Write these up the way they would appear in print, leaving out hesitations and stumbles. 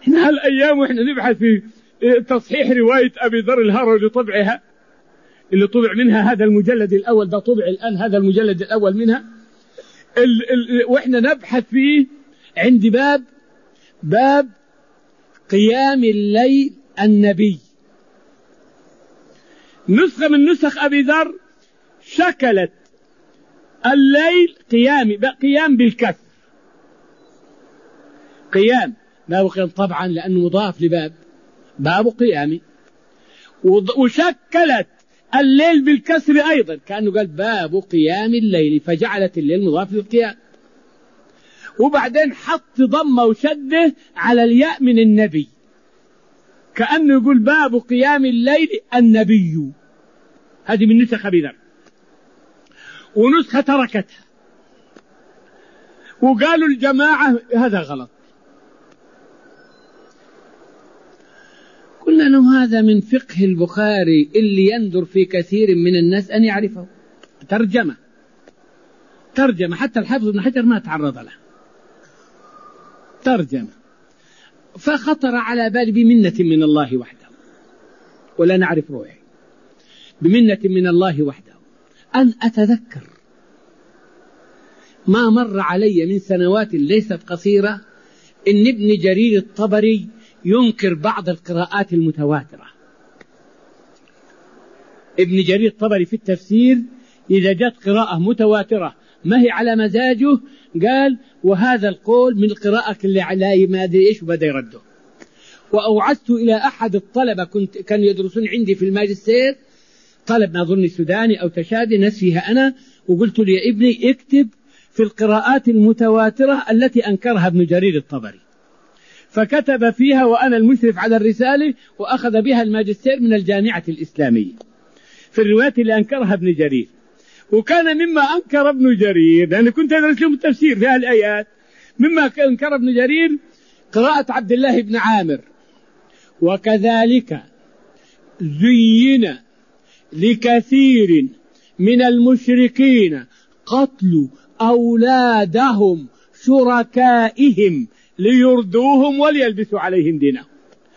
هنا هالأيام وإحنا نبحث في تصحيح رواية أبي ذر الهروي لطبعها، اللي طبع منها هذا المجلد الأول، ده طبع الآن هذا المجلد الأول منها، وإحنا نبحث فيه عند باب قيام الليل النبي. نسخة من نسخ أبي ذر شكلت الليل قيام بالكسر، باب قيام طبعا لأنه مضاف باب قيام، وشكلت الليل بالكسر أيضا، كأنه قال باب قيام الليل فجعلت الليل مضاف للقيام، وبعدين حط ضمه وشده على الياء من النبي، كأنه يقول باب قيام الليل النبي. هذه من نسخ أبي ذر، ونسخة تركتها وقالوا الجماعة هذا غلط. قلنا لهم هذا من فقه البخاري اللي يندر في كثير من الناس أن يعرفه. ترجمة حتى الحافظ ابن حجر ما تعرض له، ترجمة. فخطر على بالي بمنة من الله وحده، ولا نعرف روحي، بمنة من الله وحده أن أتذكر ما مر علي من سنوات ليست قصيرة إن ابن جرير الطبري ينكر بعض القراءات المتواترة. ابن جرير الطبري في التفسير إذا جاءت قراءة متواترة ما هي على مزاجه قال وهذا القول من القراءة اللي على ما أدري إيش، وبدأ يرده. وأوعزت إلى أحد الطلبة كانوا يدرسون عندي في الماجستير، طلب ما أظن سوداني أو تشادي نسيها أنا، وقلت له يا ابني اكتب في القراءات المتواترة التي أنكرها ابن جرير الطبري، فكتب فيها وأنا المشرف على الرسالة، وأخذ بها الماجستير من الجامعة الإسلامية في الروايات اللي أنكرها ابن جرير. وكان مما أنكر ابن جرير، لأن كنت أدرس لهم التفسير في الآيات، مما أنكر ابن جرير قراءة عبد الله بن عامر، وكذلك زين لكثير من المشركين قتل أولادهم شركائهم ليردوهم وليلبسوا عليهم دينهم.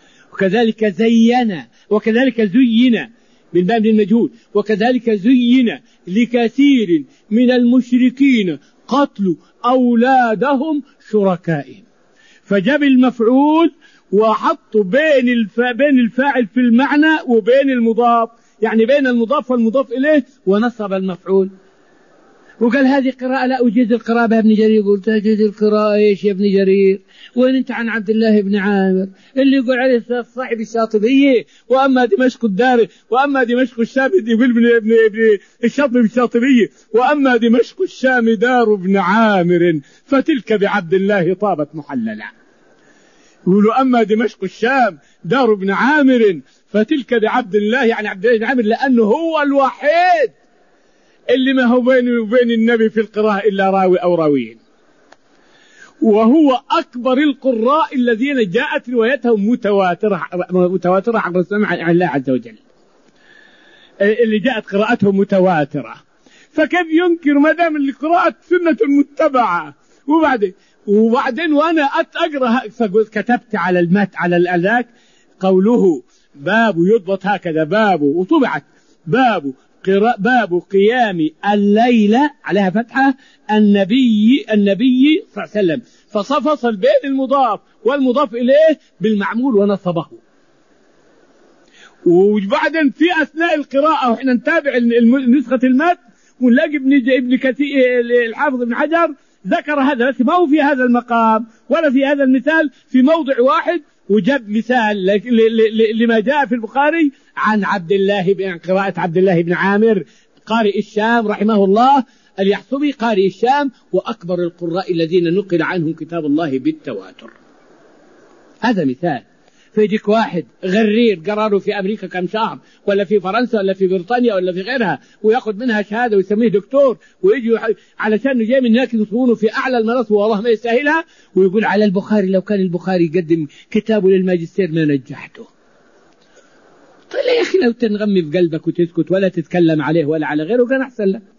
وكذلك زين بالباب المجهول، وكذلك زين لكثير من المشركين قتل أولادهم شركائهم، فجاب المفعول وحط بين الفاعل في المعنى وبين المضاف، يعني بين المضاف والمضاف إليه، ونصب المفعول. وقال هذه قراءة لا أجيز القراءة بها ابن جرير. قلت أجيز القراءة إيش يا ابن جرير؟ وين أنت عن عبد الله بن عامر اللي يقول عليه صاحب الشاطبية، وأما دمشق الدار، وأما دمشق الشام يقول ابن الشاطبي الشاطبية، وأما دمشق الشام دار ابن عامر فتلك بعبد الله طابت محللا. يقولوا أما دمشق الشام دار ابن عامر فتلك بعبد الله، يعني عبد الله بن عامر، لأنه هو الوحيد اللي ما هو بينه وبين النبي في القراءة إلا راوي أو راويين، وهو أكبر القراء الذين جاءت روايتهم متواترة عن عن الله عز وجل، اللي جاءت قراءتهم متواترة. فكيف ينكر ما دام القراءة سنة متبعة؟ وبعدين وأنا أقرأ كتبت على المات على الأذاك قوله باب يضبط هكذا باب، وطبعت باب قيام الليلة عليها فتحة النبي صلى الله عليه وسلم، فصل بين المضاف والمضاف إليه بالمعمول ونصبه. وبعدين في أثناء القراءة وإحنا نتابع نسخة المات ونلاقي ابن كثير الحافظ ابن حجر ذكر هذا، بس ما هو في هذا المقام ولا في هذا المثال، في موضع واحد، وجاب مثال لما جاء في البخاري عن قراءة عبد الله بن عامر قارئ الشام رحمه الله اليحصبي قارئ الشام، وأكبر القراء الذين نقل عنهم كتاب الله بالتواتر. هذا مثال. فيجيك واحد غرير قراره في أمريكا كم شهر، ولا في فرنسا، ولا في بريطانيا، ولا في غيرها، ويأخذ منها شهادة ويسميه دكتور، ويجي علشان جاي من هناك يصونه في أعلى المناصب والله ما يستاهلها، ويقول على البخاري لو كان البخاري يقدم كتابه للماجستير ما نجحته. طيب يا أخي لو تنغمي في قلبك وتسكت ولا تتكلم عليه ولا على غيره كان أحسن لك.